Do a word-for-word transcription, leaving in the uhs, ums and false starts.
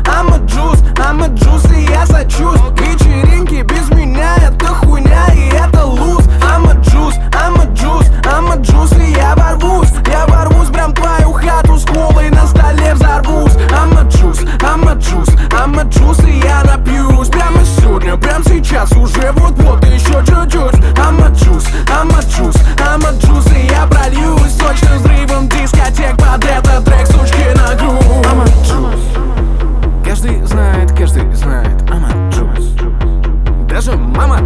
I'm a juice, I'm a juice, и я сочусь. Вечеринки без меня это хуйня и это луз. I'm a juice, I'm a juice, I'm a juice, и я ворвусь. Я ворвусь прям в твою хату с колой на столе взорвусь. I'm a juice, I'm a juice, I'm a juice, и я напьюсь. Прямо сегодня, прямо сейчас, уже вот-вот еще чуть-чуть. I'm a juice, I'm a juice, I'm a juice, и я прольюсь сочным взрывом дискотек под этот трек, сучки на грудь. I'm a juice. Каждый знает, каждый знает, I'm a juice. Даже мама